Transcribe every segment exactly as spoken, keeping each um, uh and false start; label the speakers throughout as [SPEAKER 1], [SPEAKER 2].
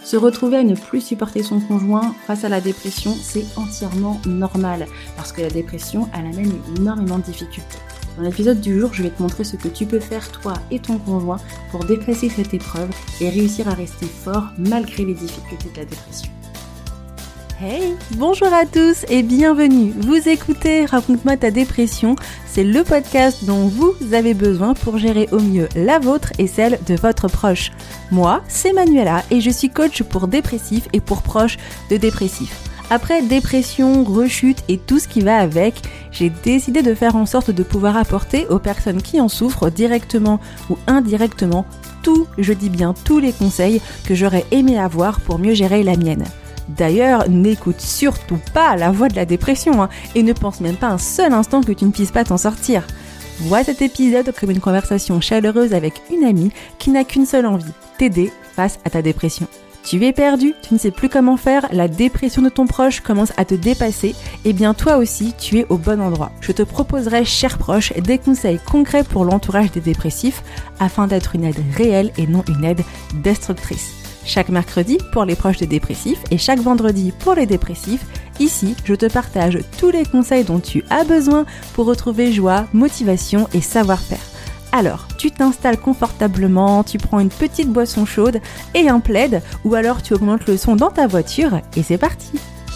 [SPEAKER 1] Se retrouver à ne plus supporter son conjoint face à la dépression, c'est entièrement normal, parce que la dépression, elle amène énormément de difficultés. Dans l'épisode du jour, je vais te montrer ce que tu peux faire, toi et ton conjoint, pour dépasser cette épreuve et réussir à rester fort malgré les difficultés de la dépression.
[SPEAKER 2] Hey, bonjour à tous et bienvenue. Vous écoutez Raconte-moi ta dépression, c'est le podcast dont vous avez besoin pour gérer au mieux la vôtre et celle de votre proche. Moi, c'est Manuela et je suis coach pour dépressifs et pour proches de dépressifs. Après dépression, rechute et tout ce qui va avec, j'ai décidé de faire en sorte de pouvoir apporter aux personnes qui en souffrent directement ou indirectement tous, je dis bien tous les conseils que j'aurais aimé avoir pour mieux gérer la mienne. D'ailleurs, n'écoute surtout pas la voix de la dépression hein, et ne pense même pas un seul instant que tu ne puisses pas t'en sortir. Vois cet épisode comme une conversation chaleureuse avec une amie qui n'a qu'une seule envie, t'aider face à ta dépression. Tu es perdu, tu ne sais plus comment faire, la dépression de ton proche commence à te dépasser, et bien toi aussi, tu es au bon endroit. Je te proposerai, cher proche, des conseils concrets pour l'entourage des dépressifs afin d'être une aide réelle et non une aide destructrice. Chaque mercredi pour les proches des dépressifs et chaque vendredi pour les dépressifs, ici, je te partage tous les conseils dont tu as besoin pour retrouver joie, motivation et savoir-faire. Alors, tu t'installes confortablement, tu prends une petite boisson chaude et un plaid, ou alors tu augmentes le son dans ta voiture et c'est parti!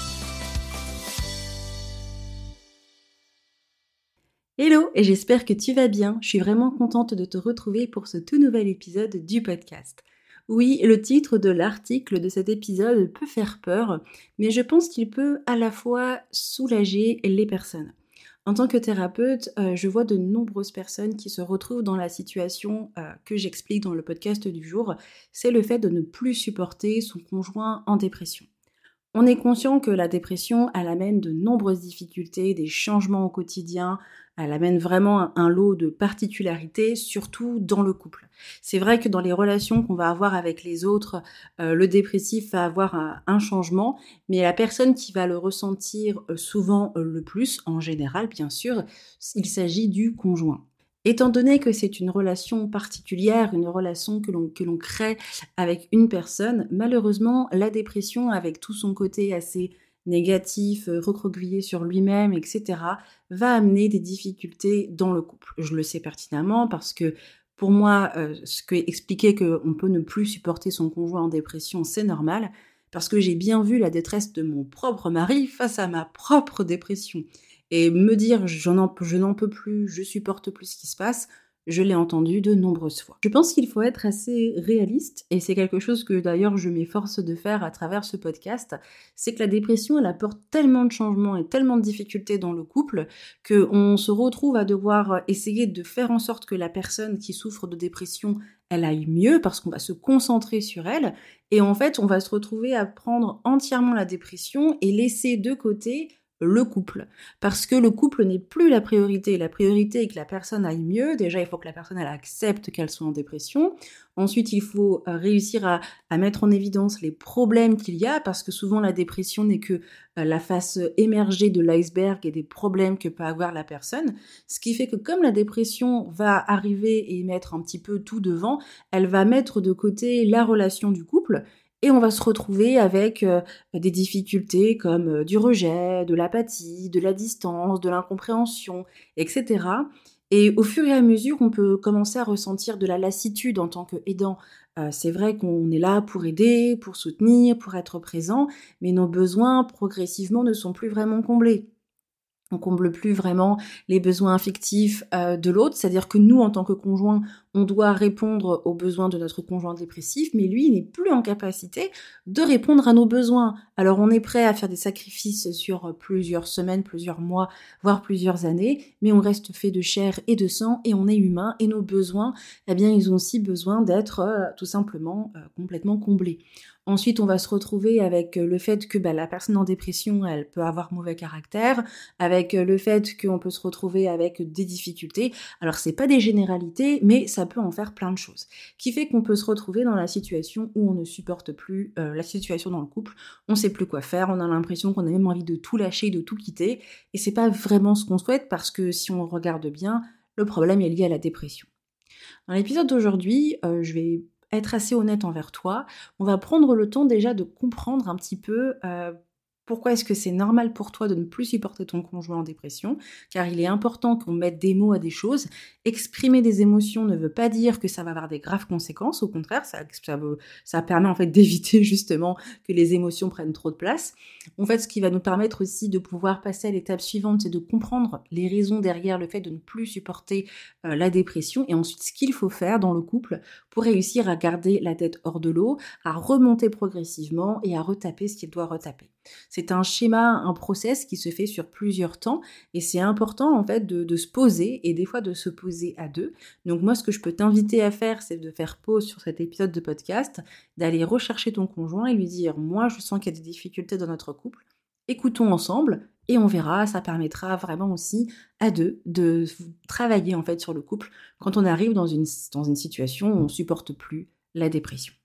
[SPEAKER 1] Hello, et j'espère que tu vas bien. Je suis vraiment contente de te retrouver pour ce tout nouvel épisode du podcast. Oui, le titre de l'article de cet épisode peut faire peur, mais je pense qu'il peut à la fois soulager les personnes. En tant que thérapeute, euh, je vois de nombreuses personnes qui se retrouvent dans la situation euh, que j'explique dans le podcast du jour, c'est le fait de ne plus supporter son conjoint en dépression. On est conscient que la dépression, elle amène de nombreuses difficultés, des changements au quotidien, elle amène vraiment un lot de particularités, surtout dans le couple. C'est vrai que dans les relations qu'on va avoir avec les autres, euh, le dépressif va avoir un, un changement, mais la personne qui va le ressentir euh, souvent euh, le plus, en général bien sûr, il s'agit du conjoint. Étant donné que c'est une relation particulière, une relation que l'on, que l'on crée avec une personne, malheureusement, la dépression, avec tout son côté assez négatif, recroquevillé sur lui-même, et cetera, va amener des difficultés dans le couple. Je le sais pertinemment parce que pour moi, euh, ce que expliquer qu'on peut ne plus supporter son conjoint en dépression, c'est normal, parce que j'ai bien vu la détresse de mon propre mari face à ma propre dépression. Et me dire j'en en, je n'en peux plus, je supporte plus ce qui se passe, je l'ai entendu de nombreuses fois. Je pense qu'il faut être assez réaliste, et c'est quelque chose que d'ailleurs je m'efforce de faire à travers ce podcast, c'est que la dépression elle apporte tellement de changements et tellement de difficultés dans le couple qu'on se retrouve à devoir essayer de faire en sorte que la personne qui souffre de dépression elle aille mieux parce qu'on va se concentrer sur elle, et en fait on va se retrouver à prendre entièrement la dépression et laisser de côté le couple, parce que le couple n'est plus la priorité. La priorité est que la personne aille mieux. Déjà, il faut que la personne elle accepte qu'elle soit en dépression. Ensuite, il faut réussir à, à mettre en évidence les problèmes qu'il y a, parce que souvent la dépression n'est que la face émergée de l'iceberg et des problèmes que peut avoir la personne. Ce qui fait que comme la dépression va arriver et mettre un petit peu tout devant, elle va mettre de côté la relation du couple. Et on va se retrouver avec euh, des difficultés comme euh, du rejet, de l'apathie, de la distance, de l'incompréhension, et cetera. Et au fur et à mesure, on peut commencer à ressentir de la lassitude en tant qu'aidant. Euh, c'est vrai qu'on est là pour aider, pour soutenir, pour être présent, mais nos besoins progressivement ne sont plus vraiment comblés. On comble plus vraiment les besoins affectifs euh, de l'autre, c'est-à-dire que nous, en tant que conjoint, on doit répondre aux besoins de notre conjoint dépressif, mais lui, il n'est plus en capacité de répondre à nos besoins. Alors on est prêt à faire des sacrifices sur plusieurs semaines, plusieurs mois, voire plusieurs années, mais on reste fait de chair et de sang, et on est humain, et nos besoins, eh bien, ils ont aussi besoin d'être euh, tout simplement euh, complètement comblés. Ensuite, on va se retrouver avec le fait que bah, la personne en dépression, elle peut avoir mauvais caractère, avec le fait qu'on peut se retrouver avec des difficultés. Alors, c'est pas des généralités, mais ça peut en faire plein de choses. Qui fait qu'on peut se retrouver dans la situation où on ne supporte plus euh, la situation dans le couple, on sait plus quoi faire, on a l'impression qu'on a même envie de tout lâcher, de tout quitter, et c'est pas vraiment ce qu'on souhaite parce que si on regarde bien, le problème est lié à la dépression. Dans l'épisode d'aujourd'hui, euh, je vais être assez honnête envers toi. On va prendre le temps déjà de comprendre un petit peu euh, pourquoi est-ce que c'est normal pour toi de ne plus supporter ton conjoint en dépression, car il est important qu'on mette des mots à des choses. Exprimer des émotions ne veut pas dire que ça va avoir des graves conséquences, au contraire, ça, ça, veut, ça permet en fait d'éviter justement que les émotions prennent trop de place. En fait, ce qui va nous permettre aussi de pouvoir passer à l'étape suivante, c'est de comprendre les raisons derrière le fait de ne plus supporter euh, la dépression, et ensuite ce qu'il faut faire dans le couple pour réussir à garder la tête hors de l'eau, à remonter progressivement et à retaper ce qu'il doit retaper. C'est un schéma, un process qui se fait sur plusieurs temps et c'est important en fait de, de se poser et des fois de se poser à deux. Donc moi ce que je peux t'inviter à faire, c'est de faire pause sur cet épisode de podcast, d'aller rechercher ton conjoint et lui dire « moi je sens qu'il y a des difficultés dans notre couple, écoutons ensemble » et on verra, ça permettra vraiment aussi à deux de travailler en fait sur le couple quand on arrive dans une, dans une situation où on ne supporte plus la dépression.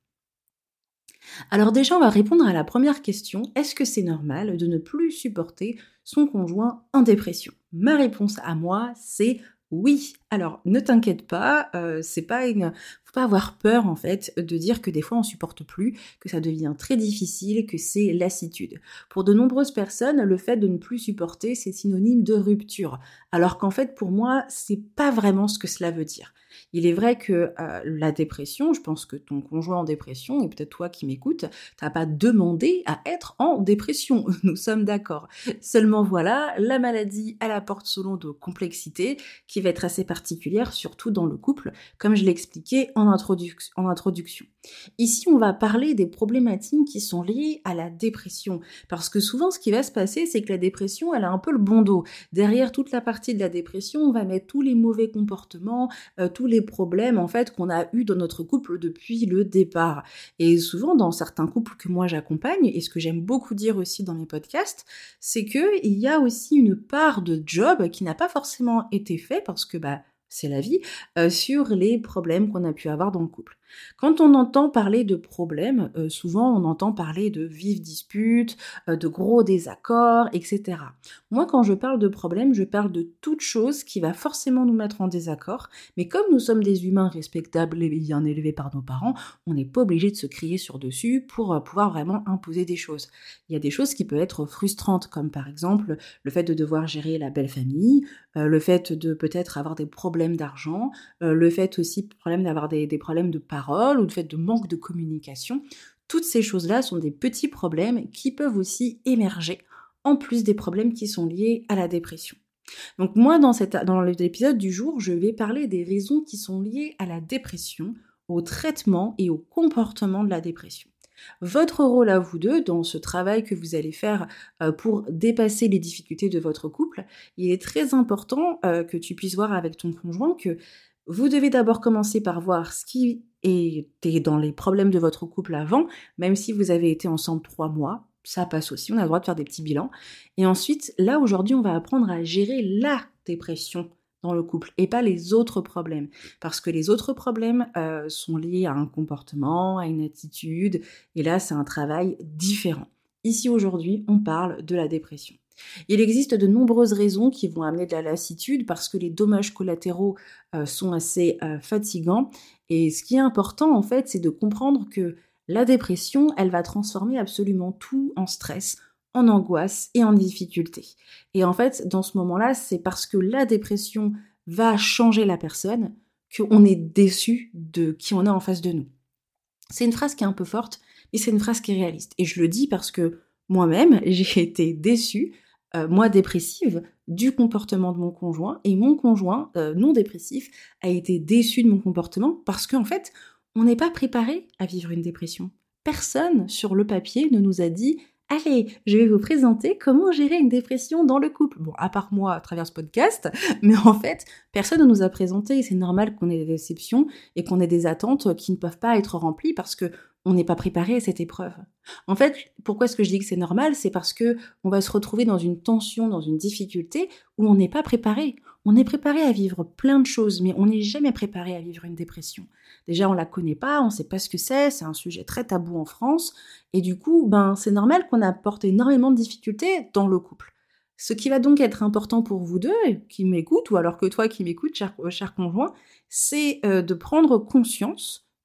[SPEAKER 1] Alors déjà, on va répondre à la première question. Est-ce que c'est normal de ne plus supporter son conjoint en dépression ? Ma réponse à moi, c'est oui. Alors, ne t'inquiète pas, euh, c'est pas une... faut pas avoir peur en fait de dire que des fois on supporte plus, que ça devient très difficile, que c'est lassitude. Pour de nombreuses personnes, le fait de ne plus supporter, c'est synonyme de rupture. Alors qu'en fait, pour moi, c'est pas vraiment ce que cela veut dire. Il est vrai que euh, la dépression, je pense que ton conjoint en dépression, et peut-être toi qui m'écoutes, t'as pas demandé à être en dépression, nous sommes d'accord. Seulement voilà, la maladie, elle apporte son lot de complexité qui va être assez particulière, surtout dans le couple, comme je l'ai expliqué en, introduc- en introduction. Ici, on va parler des problématiques qui sont liées à la dépression, parce que souvent, ce qui va se passer, c'est que la dépression, elle a un peu le bon dos. Derrière toute la partie de la dépression, on va mettre tous les mauvais comportements, euh, tous les problèmes en fait qu'on a eu dans notre couple depuis le départ. Et souvent, dans certains couples que moi j'accompagne, et ce que j'aime beaucoup dire aussi dans mes podcasts, c'est que il y a aussi une part de job qui n'a pas forcément été fait parce que bah c'est la vie, euh, sur les problèmes qu'on a pu avoir dans le couple. Quand on entend parler de problèmes, euh, souvent on entend parler de vives disputes, euh, de gros désaccords, et cetera. Moi, quand je parle de problèmes, je parle de toute chose qui va forcément nous mettre en désaccord, mais comme nous sommes des humains respectables et bien élevés par nos parents, on n'est pas obligé de se crier sur dessus pour euh, pouvoir vraiment imposer des choses. Il y a des choses qui peuvent être frustrantes, comme par exemple le fait de devoir gérer la belle famille, euh, le fait de peut-être avoir des problèmes d'argent, euh, le fait aussi problème d'avoir des, des problèmes de parole ou le fait de manque de communication. Toutes ces choses-là sont des petits problèmes qui peuvent aussi émerger en plus des problèmes qui sont liés à la dépression. Donc moi, dans, cette, dans l'épisode du jour, je vais parler des raisons qui sont liées à la dépression, au traitement et au comportement de la dépression. Votre rôle à vous deux, dans ce travail que vous allez faire euh, pour dépasser les difficultés de votre couple, il est très important euh, que tu puisses voir avec ton conjoint que vous devez d'abord commencer par voir ce qui était dans les problèmes de votre couple avant, même si vous avez été ensemble trois mois, ça passe aussi, on a le droit de faire des petits bilans. Et ensuite, là aujourd'hui, on va apprendre à gérer la dépression dans le couple et pas les autres problèmes. Parce que les autres problèmes euh, sont liés à un comportement, à une attitude, et là, c'est un travail différent. Ici, aujourd'hui, on parle de la dépression. Il existe de nombreuses raisons qui vont amener de la lassitude parce que les dommages collatéraux euh, sont assez euh, fatigants. Et ce qui est important, en fait, c'est de comprendre que la dépression, elle va transformer absolument tout en stress, en angoisse et en difficulté. Et en fait, dans ce moment-là, c'est parce que la dépression va changer la personne qu'on est déçu de qui on est en face de nous. C'est une phrase qui est un peu forte, mais c'est une phrase qui est réaliste. Et je le dis parce que moi-même, j'ai été déçue, euh, moi dépressive, du comportement de mon conjoint, et mon conjoint euh, non dépressif a été déçu de mon comportement parce qu'en fait, on n'est pas préparé à vivre une dépression. Personne sur le papier ne nous a dit « Allez, je vais vous présenter comment gérer une dépression dans le couple. » Bon, à part moi à travers ce podcast, mais en fait, personne ne nous a présenté et c'est normal qu'on ait des déceptions et qu'on ait des attentes qui ne peuvent pas être remplies parce que on n'est pas préparé à cette épreuve. En fait, pourquoi est-ce que je dis que c'est normal ? C'est parce que on va se retrouver dans une tension, dans une difficulté où on n'est pas préparé. On est préparé à vivre plein de choses, mais on n'est jamais préparé à vivre une dépression. Déjà, on la connaît pas, on ne sait pas ce que c'est, c'est un sujet très tabou en France, et du coup, ben, c'est normal qu'on apporte énormément de difficultés dans le couple. Ce qui va donc être important pour vous deux, qui m'écoutent, ou alors que toi qui m'écoutes, cher, cher conjoint, c'est euh, de prendre conscience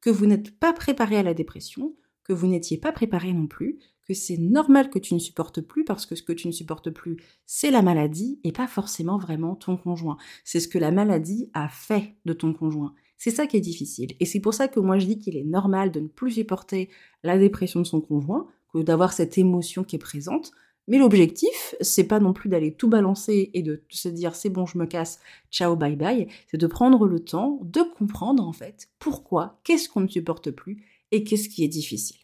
[SPEAKER 1] que vous n'êtes pas préparé à la dépression, que vous n'étiez pas préparé non plus, que c'est normal que tu ne supportes plus parce que ce que tu ne supportes plus, c'est la maladie et pas forcément vraiment ton conjoint. C'est ce que la maladie a fait de ton conjoint. C'est ça qui est difficile. Et c'est pour ça que moi je dis qu'il est normal de ne plus supporter la dépression de son conjoint, que d'avoir cette émotion qui est présente. Mais l'objectif, c'est pas non plus d'aller tout balancer et de se dire c'est bon, je me casse, ciao, bye bye. C'est de prendre le temps de comprendre en fait pourquoi, qu'est-ce qu'on ne supporte plus et qu'est-ce qui est difficile.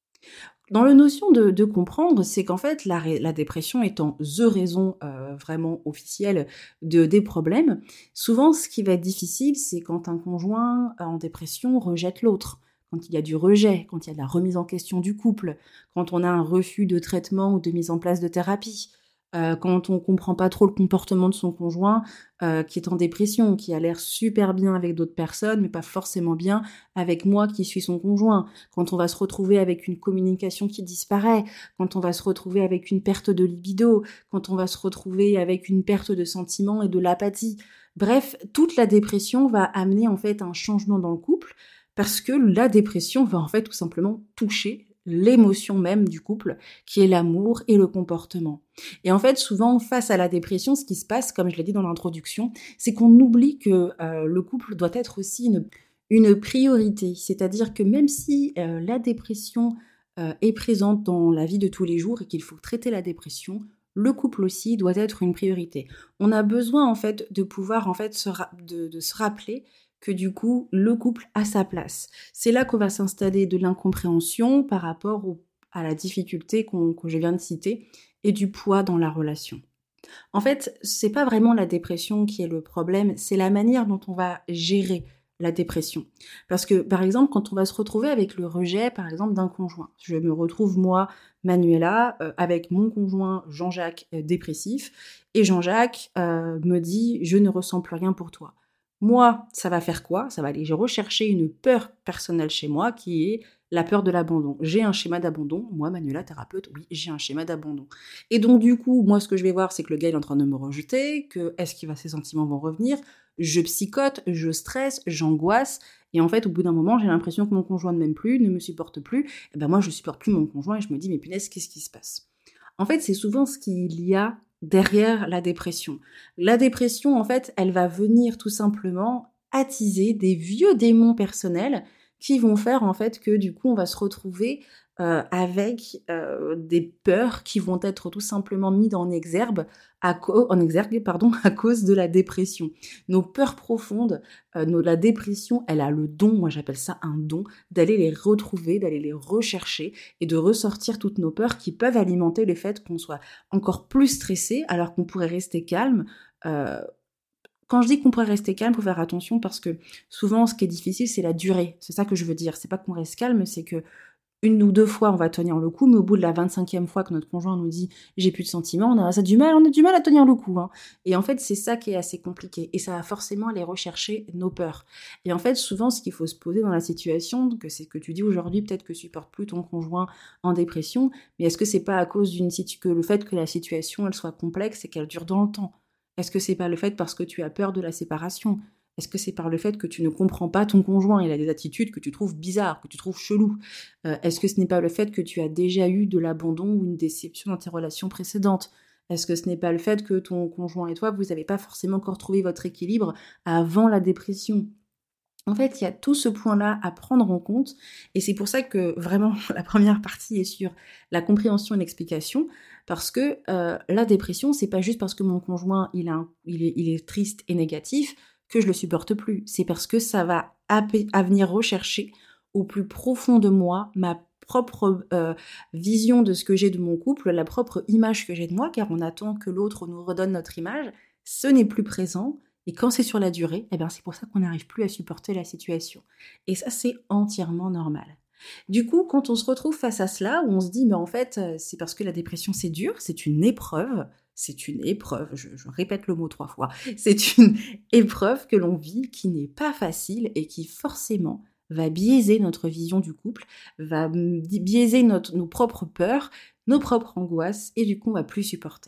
[SPEAKER 1] Dans la notion de, de comprendre, c'est qu'en fait, la, la dépression étant the raison euh, vraiment officielle de, des problèmes, souvent ce qui va être difficile, c'est quand un conjoint en dépression rejette l'autre, quand il y a du rejet, quand il y a de la remise en question du couple, quand on a un refus de traitement ou de mise en place de thérapie, euh, quand on comprend pas trop le comportement de son conjoint euh, qui est en dépression, qui a l'air super bien avec d'autres personnes, mais pas forcément bien avec moi qui suis son conjoint, quand on va se retrouver avec une communication qui disparaît, quand on va se retrouver avec une perte de libido, quand on va se retrouver avec une perte de sentiments et de l'apathie. Bref, toute la dépression va amener en fait un changement dans le couple parce que la dépression va en fait tout simplement toucher l'émotion même du couple, qui est l'amour et le comportement. Et en fait, souvent, face à la dépression, ce qui se passe, comme je l'ai dit dans l'introduction, c'est qu'on oublie que euh, le couple doit être aussi une, une priorité. C'est-à-dire que même si euh, la dépression euh, est présente dans la vie de tous les jours et qu'il faut traiter la dépression, le couple aussi doit être une priorité. On a besoin, en fait, de pouvoir, en fait, se ra- de, de se rappeler que du coup, le couple a sa place. C'est là qu'on va s'installer de l'incompréhension par rapport au, à la difficulté qu'on, que je viens de citer et du poids dans la relation. En fait, c'est pas vraiment la dépression qui est le problème, c'est la manière dont on va gérer la dépression. Parce que, par exemple, quand on va se retrouver avec le rejet, par exemple, d'un conjoint, je me retrouve, moi, Manuela, euh, avec mon conjoint Jean-Jacques euh, dépressif, et Jean-Jacques euh, me dit « je ne ressens plus rien pour toi ». Moi, ça va faire quoi ? Ça va aller rechercher une peur personnelle chez moi qui est la peur de l'abandon. J'ai un schéma d'abandon. Moi, Manuela, thérapeute, oui, j'ai un schéma d'abandon. Et donc, du coup, moi, ce que je vais voir, c'est que le gars il est en train de me rejeter, que est-ce que ses sentiments vont revenir ? Je psychote, je stresse, j'angoisse. Et en fait, au bout d'un moment, j'ai l'impression que mon conjoint ne m'aime plus, ne me supporte plus. Et ben moi, je supporte plus mon conjoint et je me dis, mais punaise, qu'est-ce qui se passe ? En fait, c'est souvent ce qu'il y a derrière la dépression. La dépression, en fait, elle va venir tout simplement attiser des vieux démons personnels qui vont faire, en fait, que du coup, on va se retrouver euh, avec euh, des peurs qui vont être tout simplement mises en exergue, à, co- en exergue pardon, à cause de la dépression. Nos peurs profondes, euh, nos, la dépression, elle a le don, moi j'appelle ça un don, d'aller les retrouver, d'aller les rechercher et de ressortir toutes nos peurs qui peuvent alimenter le fait qu'on soit encore plus stressé alors qu'on pourrait rester calme. Euh, Quand je dis qu'on pourrait rester calme, il faut faire attention parce que souvent, ce qui est difficile, c'est la durée. C'est ça que je veux dire. C'est pas qu'on reste calme, c'est que une ou deux fois, on va tenir le coup, mais au bout de la vingt-cinquième fois que notre conjoint nous dit « j'ai plus de sentiments », on a, ça a du mal, on a du mal à tenir le coup. Hein. Et en fait, c'est ça qui est assez compliqué. Et ça va forcément aller rechercher nos peurs. Et en fait, souvent, ce qu'il faut se poser dans la situation, que c'est que tu dis aujourd'hui, peut-être que tu supportes plus ton conjoint en dépression, mais est-ce que c'est pas à cause d'une situ- que le fait que la situation, elle soit complexe et qu'elle dure dans le temps ? Est-ce que c'est pas le fait parce que tu as peur de la séparation ? Est-ce que c'est par le fait que tu ne comprends pas ton conjoint, il a des attitudes que tu trouves bizarres, que tu trouves cheloues ? euh, Est-ce que ce n'est pas le fait que tu as déjà eu de l'abandon ou une déception dans tes relations précédentes ? Est-ce que ce n'est pas le fait que ton conjoint et toi, vous n'avez pas forcément encore trouvé votre équilibre avant la dépression ? En fait, il y a tout ce point-là à prendre en compte et c'est pour ça que vraiment la première partie est sur la compréhension et l'explication parce que euh, la dépression, c'est pas juste parce que mon conjoint il, a un, il, est, il est triste et négatif que je le supporte plus. C'est parce que ça va à, à venir rechercher au plus profond de moi ma propre euh, vision de ce que j'ai de mon couple, la propre image que j'ai de moi, car on attend que l'autre nous redonne notre image. Ce n'est plus présent. Et quand c'est sur la durée, eh bien c'est pour ça qu'on n'arrive plus à supporter la situation. Et ça, c'est entièrement normal. Du coup, quand on se retrouve face à cela, où on se dit, mais en fait, c'est parce que la dépression, c'est dur, c'est une épreuve, c'est une épreuve, je, je répète le mot trois fois, c'est une épreuve que l'on vit qui n'est pas facile et qui forcément va biaiser notre vision du couple, va biaiser notre, nos propres peurs, nos propres angoisses, et du coup, on va plus supporter.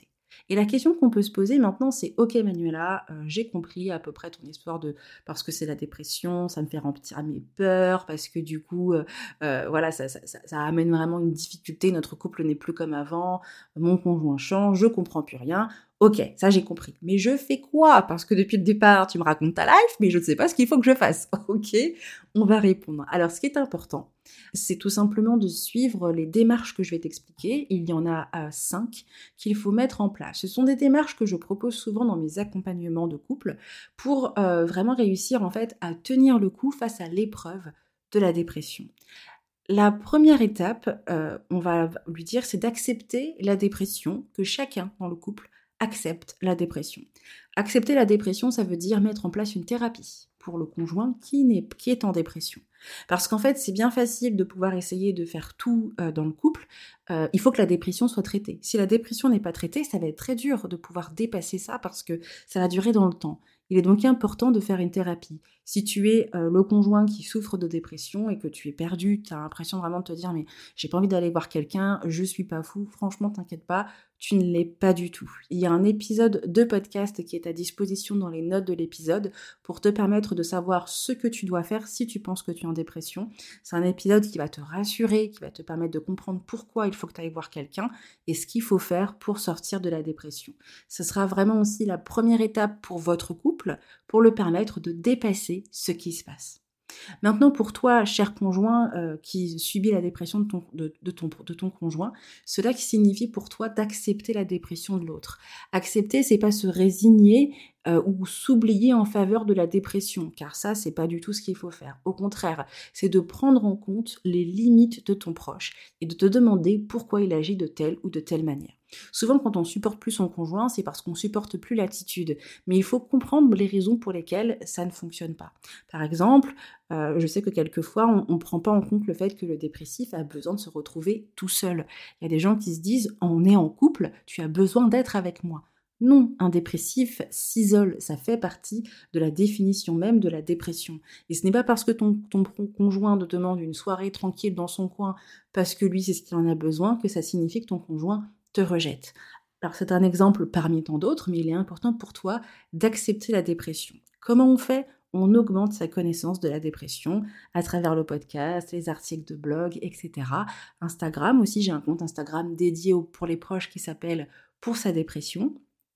[SPEAKER 1] Et la question qu'on peut se poser maintenant, c'est « Ok Manuela, euh, j'ai compris à peu près ton histoire de parce que c'est la dépression, ça me fait remplir mes peurs, parce que du coup, euh, euh, voilà, ça, ça, ça, ça amène vraiment une difficulté, notre couple n'est plus comme avant, mon conjoint change, je comprends plus rien. Ok, ça j'ai compris. Mais je fais quoi? Parce que depuis le départ, tu me racontes ta life, mais je ne sais pas ce qu'il faut que je fasse. Ok, on va répondre. Alors, ce qui est important, c'est tout simplement de suivre les démarches que je vais t'expliquer. Il y en a euh, cinq qu'il faut mettre en place. Ce sont des démarches que je propose souvent dans mes accompagnements de couple pour euh, vraiment réussir en fait à tenir le coup face à l'épreuve de la dépression. La première étape, euh, on va lui dire, c'est d'accepter la dépression, que chacun dans le couple accepte la dépression. Accepter la dépression, ça veut dire mettre en place une thérapie pour le conjoint qui, n'est, qui est en dépression. Parce qu'en fait, c'est bien facile de pouvoir essayer de faire tout euh, dans le couple. Euh, il faut que la dépression soit traitée. Si la dépression n'est pas traitée, ça va être très dur de pouvoir dépasser ça parce que ça va durer dans le temps. Il est donc important de faire une thérapie. Si tu es euh, le conjoint qui souffre de dépression et que tu es perdu, tu as l'impression vraiment de te dire « mais j'ai pas envie d'aller voir quelqu'un, je suis pas fou, franchement t'inquiète pas », tu ne l'es pas du tout. Il y a un épisode de podcast qui est à disposition dans les notes de l'épisode pour te permettre de savoir ce que tu dois faire si tu penses que tu es en dépression. C'est un épisode qui va te rassurer, qui va te permettre de comprendre pourquoi il faut que tu ailles voir quelqu'un et ce qu'il faut faire pour sortir de la dépression. Ce sera vraiment aussi la première étape pour votre couple pour le permettre de dépasser ce qui se passe. Maintenant, pour toi, cher conjoint euh, qui subit la dépression de ton, de, de, ton, de ton conjoint, cela qui signifie pour toi d'accepter la dépression de l'autre. Accepter, c'est pas se résigner euh, ou s'oublier en faveur de la dépression, car ça, c'est pas du tout ce qu'il faut faire. Au contraire, c'est de prendre en compte les limites de ton proche et de te demander pourquoi il agit de telle ou de telle manière. Souvent, quand on supporte plus son conjoint, c'est parce qu'on supporte plus l'attitude. Mais il faut comprendre les raisons pour lesquelles ça ne fonctionne pas. Par exemple, euh, je sais que quelquefois, on ne prend pas en compte le fait que le dépressif a besoin de se retrouver tout seul. Il y a des gens qui se disent « on est en couple, tu as besoin d'être avec moi ». Non, un dépressif s'isole, ça fait partie de la définition même de la dépression. Et ce n'est pas parce que ton, ton conjoint te demande une soirée tranquille dans son coin, parce que lui c'est ce qu'il en a besoin, que ça signifie que ton conjoint te rejette. Alors c'est un exemple parmi tant d'autres, mais il est important pour toi d'accepter la dépression. Comment on fait ? On augmente sa connaissance de la dépression à travers le podcast, les articles de blog, et cetera. Instagram aussi, j'ai un compte Instagram dédié pour les proches qui s'appelle « Pour sa dépression ».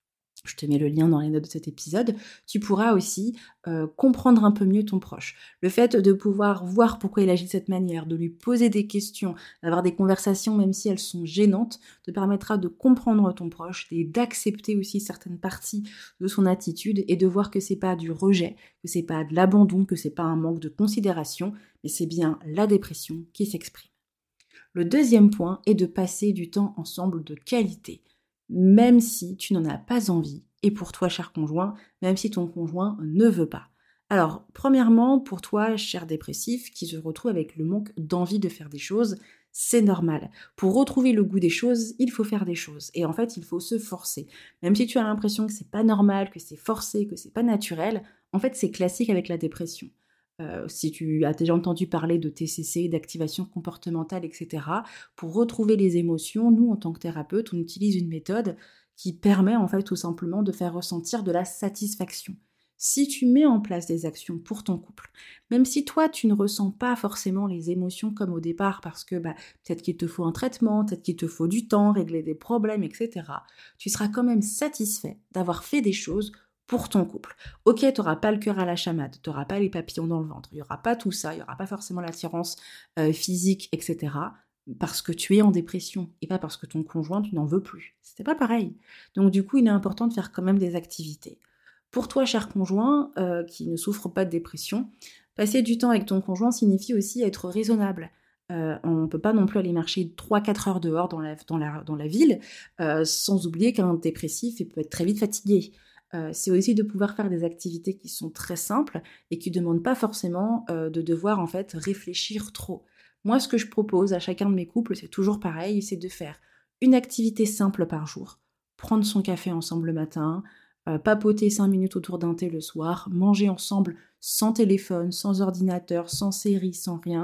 [SPEAKER 1] Je te mets le lien dans les notes de cet épisode. Tu pourras aussi euh, comprendre un peu mieux ton proche. Le fait de pouvoir voir pourquoi il agit de cette manière, de lui poser des questions, d'avoir des conversations même si elles sont gênantes, te permettra de comprendre ton proche et d'accepter aussi certaines parties de son attitude et de voir que c'est pas du rejet, que c'est pas de l'abandon, que c'est pas un manque de considération, mais c'est bien la dépression qui s'exprime. Le deuxième point est de passer du temps ensemble de qualité. Même si tu n'en as pas envie, et pour toi, cher conjoint, même si ton conjoint ne veut pas. Alors, premièrement, pour toi, cher dépressif, qui se retrouve avec le manque d'envie de faire des choses, c'est normal. Pour retrouver le goût des choses, il faut faire des choses. Et en fait, il faut se forcer. Même si tu as l'impression que c'est pas normal, que c'est forcé, que c'est pas naturel, en fait, c'est classique avec la dépression. Euh, si tu as déjà entendu parler de T C C, d'activation comportementale, et cetera, pour retrouver les émotions, nous, en tant que thérapeute, on utilise une méthode qui permet en fait tout simplement de faire ressentir de la satisfaction. Si tu mets en place des actions pour ton couple, même si toi, tu ne ressens pas forcément les émotions comme au départ parce que bah, peut-être qu'il te faut un traitement, peut-être qu'il te faut du temps, régler des problèmes, et cetera, tu seras quand même satisfait d'avoir fait des choses pour ton couple. Ok, tu n'auras pas le cœur à la chamade, tu n'auras pas les papillons dans le ventre, il n'y aura pas tout ça, il n'y aura pas forcément l'attirance euh, physique, et cetera, parce que tu es en dépression et pas parce que ton conjoint, tu n'en veux plus. C'était pas pareil. Donc du coup, il est important de faire quand même des activités. Pour toi, cher conjoint, euh, qui ne souffre pas de dépression, passer du temps avec ton conjoint signifie aussi être raisonnable. Euh, on ne peut pas non plus aller marcher trois à quatre heures dehors dans la, dans la, dans la ville, euh, sans oublier qu'un dépressif il peut être très vite fatigué. Euh, c'est aussi de pouvoir faire des activités qui sont très simples et qui ne demandent pas forcément euh, de devoir en fait réfléchir trop. Moi, ce que je propose à chacun de mes couples, c'est toujours pareil, c'est de faire une activité simple par jour, prendre son café ensemble le matin, euh, papoter cinq minutes autour d'un thé le soir, manger ensemble sans téléphone, sans ordinateur, sans série, sans rien,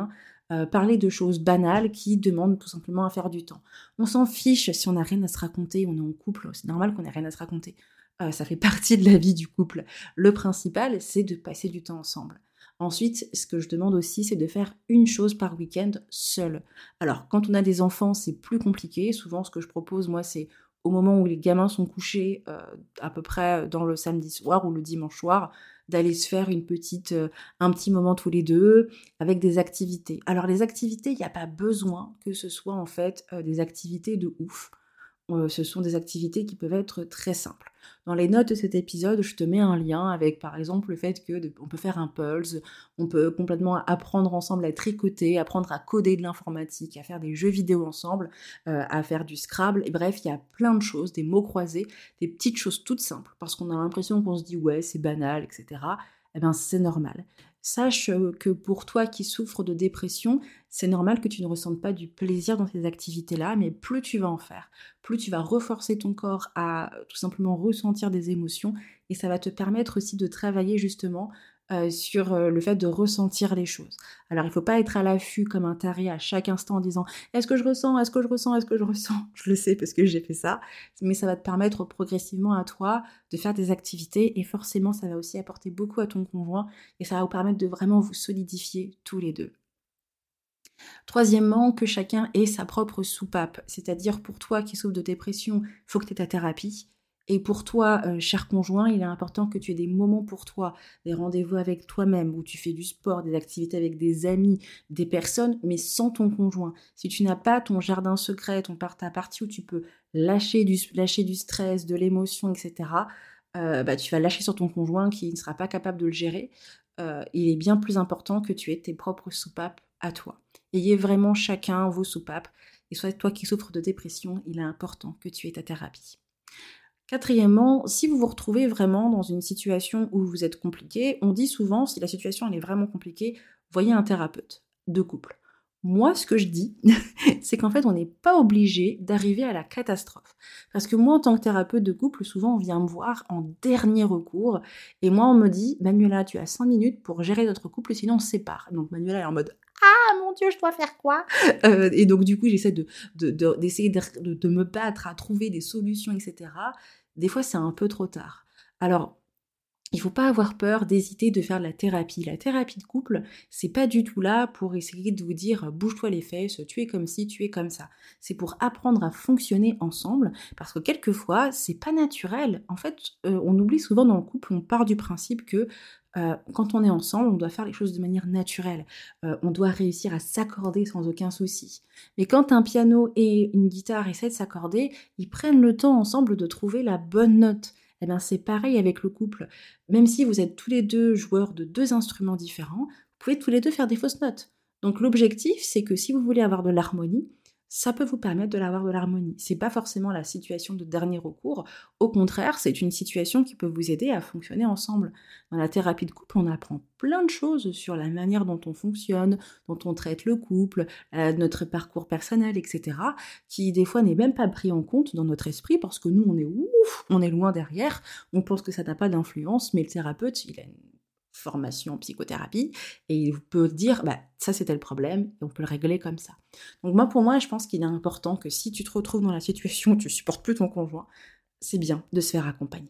[SPEAKER 1] euh, parler de choses banales qui demandent tout simplement à faire du temps. On s'en fiche si on n'a rien à se raconter, on est en couple, c'est normal qu'on n'ait rien à se raconter. Euh, ça fait partie de la vie du couple. Le principal, c'est de passer du temps ensemble. Ensuite, ce que je demande aussi, c'est de faire une chose par week-end seul. Alors, quand on a des enfants, c'est plus compliqué. Souvent, ce que je propose, moi, c'est au moment où les gamins sont couchés, euh, à peu près dans le samedi soir ou le dimanche soir, d'aller se faire une petite, euh, un petit moment tous les deux avec des activités. Alors, les activités, il n'y a pas besoin que ce soit en fait euh, des activités de ouf. Euh, ce sont des activités qui peuvent être très simples. Dans les notes de cet épisode, je te mets un lien avec, par exemple, le fait que de, on peut faire un pulse, on peut complètement apprendre ensemble à tricoter, apprendre à coder de l'informatique, à faire des jeux vidéo ensemble, euh, à faire du Scrabble. Et bref, il y a plein de choses, des mots croisés, des petites choses toutes simples, parce qu'on a l'impression qu'on se dit ouais, c'est banal, et cetera. Eh bien, c'est normal. Sache que pour toi qui souffres de dépression, c'est normal que tu ne ressentes pas du plaisir dans ces activités-là, mais plus tu vas en faire, plus tu vas reforcer ton corps à tout simplement ressentir des émotions, et ça va te permettre aussi de travailler justement euh, sur euh, le fait de ressentir les choses. Alors il ne faut pas être à l'affût comme un taré à chaque instant en disant « Est-ce que je ressens ? Est-ce que je ressens ? Est-ce que je ressens ?» Je le sais parce que j'ai fait ça, mais ça va te permettre progressivement à toi de faire des activités, et forcément ça va aussi apporter beaucoup à ton conjoint, et ça va vous permettre de vraiment vous solidifier tous les deux. Troisièmement, que chacun ait sa propre soupape, c'est-à-dire pour toi qui souffres de dépression, il faut que tu aies ta thérapie. Et pour toi, euh, cher conjoint, il est important que tu aies des moments pour toi, des rendez-vous avec toi-même, où tu fais du sport, des activités avec des amis, des personnes, mais sans ton conjoint. Si tu n'as pas ton jardin secret, ton part ta partie où tu peux lâcher du, lâcher du stress, de l'émotion, et cetera, euh, bah, tu vas lâcher sur ton conjoint qui ne sera pas capable de le gérer. Euh, il est bien plus important que tu aies tes propres soupapes à toi. Ayez vraiment chacun vos soupapes. Et soit toi qui souffres de dépression, il est important que tu aies ta thérapie. Quatrièmement, si vous vous retrouvez vraiment dans une situation où vous êtes compliqué, on dit souvent, si la situation elle est vraiment compliquée, voyez un thérapeute de couple. Moi, ce que je dis, c'est qu'en fait, on n'est pas obligé d'arriver à la catastrophe. Parce que moi, en tant que thérapeute de couple, souvent, on vient me voir en dernier recours. Et moi, on me dit, Manuela, tu as cinq minutes pour gérer notre couple, sinon on se sépare. Donc Manuela est en mode, ah mon Dieu, je dois faire quoi euh, Et donc, du coup, j'essaie de, de, de, d'essayer de, de, de me battre à trouver des solutions, et cetera. Des fois, c'est un peu trop tard. Alors, il ne faut pas avoir peur d'hésiter de faire de la thérapie. La thérapie de couple, c'est pas du tout là pour essayer de vous dire bouge-toi les fesses, tu es comme ci, tu es comme ça. C'est pour apprendre à fonctionner ensemble, parce que quelquefois, c'est pas naturel. En fait, euh, on oublie souvent dans le couple, on part du principe que euh, quand on est ensemble, on doit faire les choses de manière naturelle. Euh, on doit réussir à s'accorder sans aucun souci. Mais quand un piano et une guitare essaient de s'accorder, ils prennent le temps ensemble de trouver la bonne note. Eh bien, c'est pareil avec le couple. Même si vous êtes tous les deux joueurs de deux instruments différents, vous pouvez tous les deux faire des fausses notes. Donc l'objectif, c'est que si vous voulez avoir de l'harmonie, ça peut vous permettre de l'avoir de l'harmonie. C'est pas forcément la situation de dernier recours. Au contraire, c'est une situation qui peut vous aider à fonctionner ensemble. Dans la thérapie de couple, on apprend plein de choses sur la manière dont on fonctionne, dont on traite le couple, euh, notre parcours personnel, et cetera, qui des fois n'est même pas pris en compte dans notre esprit parce que nous, on est ouf, on est loin derrière, on pense que ça n'a pas d'influence, mais le thérapeute, il a une formation en psychothérapie, et il peut dire, bah, ça c'était le problème, et on peut le régler comme ça. Donc moi, pour moi, je pense qu'il est important que si tu te retrouves dans la situation où tu supportes plus ton conjoint, c'est bien de se faire accompagner.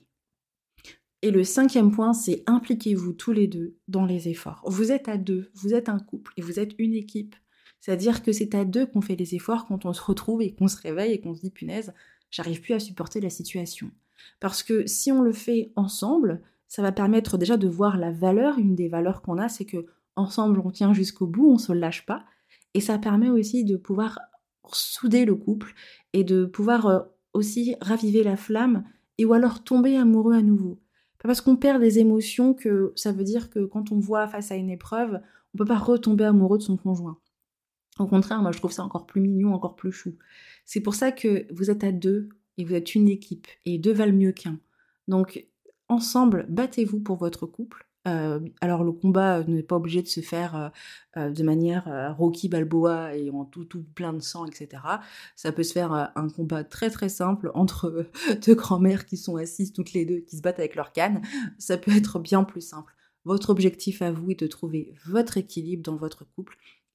[SPEAKER 1] Et le cinquième point, c'est impliquez-vous tous les deux dans les efforts. Vous êtes à deux, vous êtes un couple, et vous êtes une équipe. C'est-à-dire que c'est à deux qu'on fait les efforts quand on se retrouve et qu'on se réveille et qu'on se dit, punaise, j'arrive plus à supporter la situation. Parce que si on le fait ensemble, ça va permettre déjà de voir la valeur. Une des valeurs qu'on a, c'est que ensemble on tient jusqu'au bout, on se lâche pas. Et ça permet aussi de pouvoir souder le couple et de pouvoir aussi raviver la flamme et ou alors tomber amoureux à nouveau. Pas parce qu'on perd des émotions que ça veut dire que quand on voit face à une épreuve, on peut pas retomber amoureux de son conjoint. Au contraire, moi je trouve ça encore plus mignon, encore plus chou. C'est pour ça que vous êtes à deux et vous êtes une équipe et deux valent mieux qu'un. Donc ensemble, battez-vous pour votre couple. Euh, alors le combat n'est pas obligé de se faire euh, euh, de manière euh, Rocky Balboa et en tout, tout plein de sang, et cetera. Ça peut se faire euh, un combat très très simple entre euh, deux grand-mères qui sont assises toutes les deux, qui se battent avec leur canne. Ça peut être bien plus simple. Votre objectif à vous est de trouver votre équilibre dans votre couple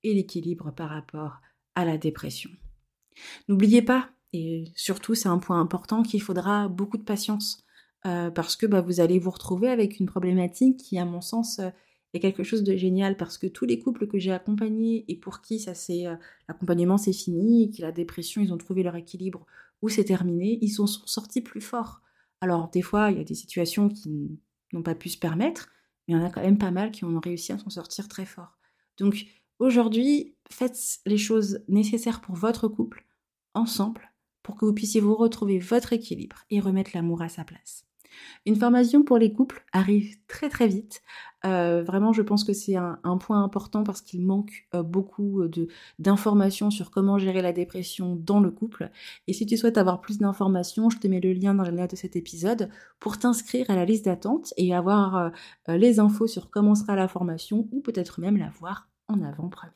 [SPEAKER 1] et l'équilibre par rapport à la dépression. N'oubliez pas, et surtout c'est un point important, qu'il faudra beaucoup de patience euh, parce que bah, vous allez vous retrouver avec une problématique qui, à mon sens, euh, est quelque chose de génial, parce que tous les couples que j'ai accompagnés et pour qui ça c'est euh, l'accompagnement c'est fini, et qui la dépression, ils ont trouvé leur équilibre ou c'est terminé, ils sont sortis plus forts. Alors des fois, il y a des situations qui n'ont pas pu se permettre, mais il y en a quand même pas mal qui ont réussi à s'en sortir très fort. Donc aujourd'hui, faites les choses nécessaires pour votre couple, ensemble, pour que vous puissiez vous retrouver votre équilibre et remettre l'amour à sa place. Une formation pour les couples arrive très très vite. Euh, vraiment, je pense que c'est un, un point important parce qu'il manque euh, beaucoup de, d'informations sur comment gérer la dépression dans le couple. Et si tu souhaites avoir plus d'informations, je te mets le lien dans la note de cet épisode pour t'inscrire à la liste d'attente et avoir euh, les infos sur comment sera la formation, ou peut-être même la voir en avant-première.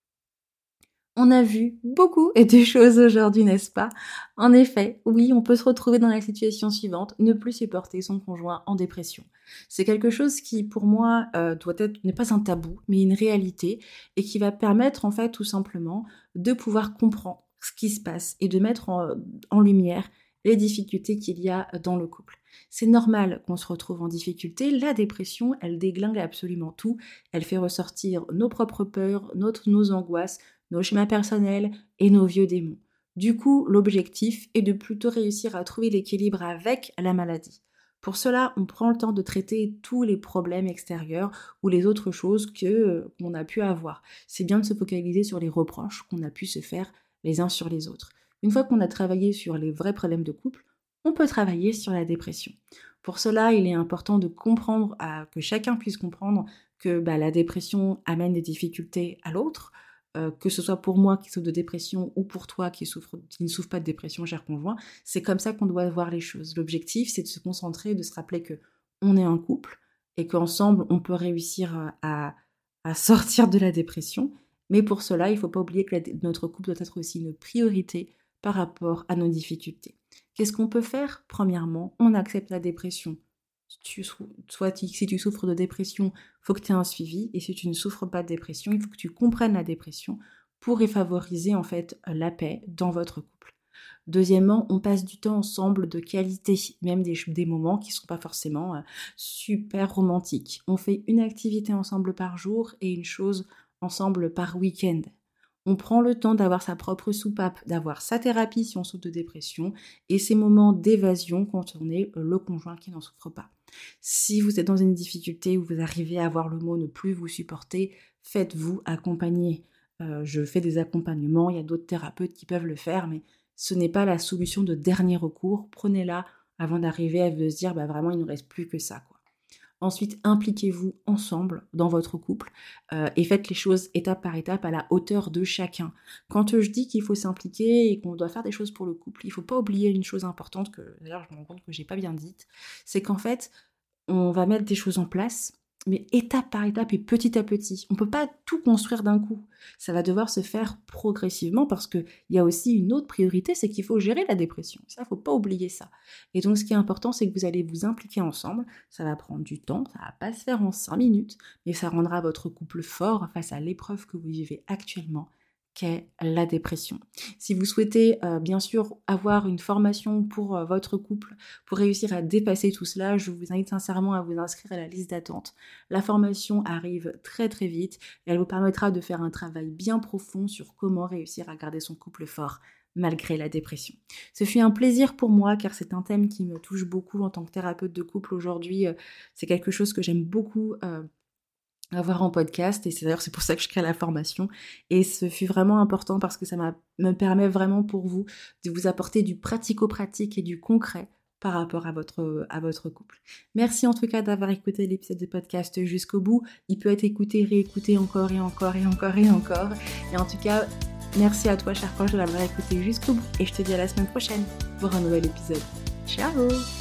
[SPEAKER 1] On a vu beaucoup de choses aujourd'hui, n'est-ce pas ? En effet, oui, on peut se retrouver dans la situation suivante, ne plus supporter son conjoint en dépression. C'est quelque chose qui, pour moi, euh, doit être, n'est pas un tabou, mais une réalité, et qui va permettre, en fait, tout simplement, de pouvoir comprendre ce qui se passe et de mettre en, en lumière les difficultés qu'il y a dans le couple. C'est normal qu'on se retrouve en difficulté. La dépression, elle déglingue absolument tout. Elle fait ressortir nos propres peurs, notre, nos angoisses, nos schémas personnels et nos vieux démons. Du coup, l'objectif est de plutôt réussir à trouver l'équilibre avec la maladie. Pour cela, on prend le temps de traiter tous les problèmes extérieurs ou les autres choses que, euh, qu'on a pu avoir. C'est bien de se focaliser sur les reproches qu'on a pu se faire les uns sur les autres. Une fois qu'on a travaillé sur les vrais problèmes de couple, on peut travailler sur la dépression. Pour cela, il est important de comprendre, à, que chacun puisse comprendre que bah, la dépression amène des difficultés à l'autre, Euh, que ce soit pour moi qui souffre de dépression ou pour toi qui, souffre, qui ne souffre pas de dépression, cher conjoint, c'est comme ça qu'on doit voir les choses. L'objectif, c'est de se concentrer, de se rappeler qu'on est un couple et qu'ensemble, on peut réussir à, à sortir de la dépression. Mais pour cela, il ne faut pas oublier que la, notre couple doit être aussi une priorité par rapport à nos difficultés. Qu'est-ce qu'on peut faire ? Premièrement, on accepte la dépression. Tu, soit si tu souffres de dépression, il faut que tu aies un suivi, et si tu ne souffres pas de dépression, il faut que tu comprennes la dépression pour favoriser en fait la paix dans votre couple. Deuxièmement, on passe du temps ensemble de qualité, même des, des moments qui ne sont pas forcément euh, super romantiques. On fait une activité ensemble par jour et une chose ensemble par week-end. On prend le temps d'avoir sa propre soupape, d'avoir sa thérapie si on souffre de dépression, et ces moments d'évasion quand on est le conjoint qui n'en souffre pas. Si vous êtes dans une difficulté où vous arrivez à avoir le mot ne plus vous supporter, faites-vous accompagner. Euh, je fais des accompagnements, il y a d'autres thérapeutes qui peuvent le faire, mais ce n'est pas la solution de dernier recours. Prenez-la avant d'arriver à vous dire bah, vraiment il ne reste plus que ça, quoi. Ensuite, impliquez-vous ensemble dans votre couple euh, et faites les choses étape par étape à la hauteur de chacun. Quand je dis qu'il faut s'impliquer et qu'on doit faire des choses pour le couple, il ne faut pas oublier une chose importante que d'ailleurs je me rends compte que je n'ai pas bien dite, c'est qu'en fait, on va mettre des choses en place, mais étape par étape et petit à petit. On ne peut pas tout construire d'un coup. Ça va devoir se faire progressivement parce qu'il y a aussi une autre priorité, c'est qu'il faut gérer la dépression. Ça, il ne faut pas oublier ça. Et donc, ce qui est important, c'est que vous allez vous impliquer ensemble. Ça va prendre du temps, ça ne va pas se faire en cinq minutes, mais ça rendra votre couple fort face à l'épreuve que vous vivez actuellement, qu'est la dépression. Si vous souhaitez euh, bien sûr avoir une formation pour euh, votre couple, pour réussir à dépasser tout cela, je vous invite sincèrement à vous inscrire à la liste d'attente. La formation arrive très très vite et elle vous permettra de faire un travail bien profond sur comment réussir à garder son couple fort malgré la dépression. Ce fut un plaisir pour moi car c'est un thème qui me touche beaucoup en tant que thérapeute de couple aujourd'hui. Euh, c'est quelque chose que j'aime beaucoup euh, avoir en podcast, et c'est d'ailleurs c'est pour ça que je crée la formation, et ce fut vraiment important parce que ça m'a, me permet vraiment pour vous de vous apporter du pratico-pratique et du concret par rapport à votre, à votre couple. Merci en tout cas d'avoir écouté l'épisode de podcast jusqu'au bout. Il peut être écouté, réécouté encore et encore et encore et encore, et en tout cas merci à toi cher proche de l'avoir écouté jusqu'au bout, et je te dis à la semaine prochaine pour un nouvel épisode. Ciao!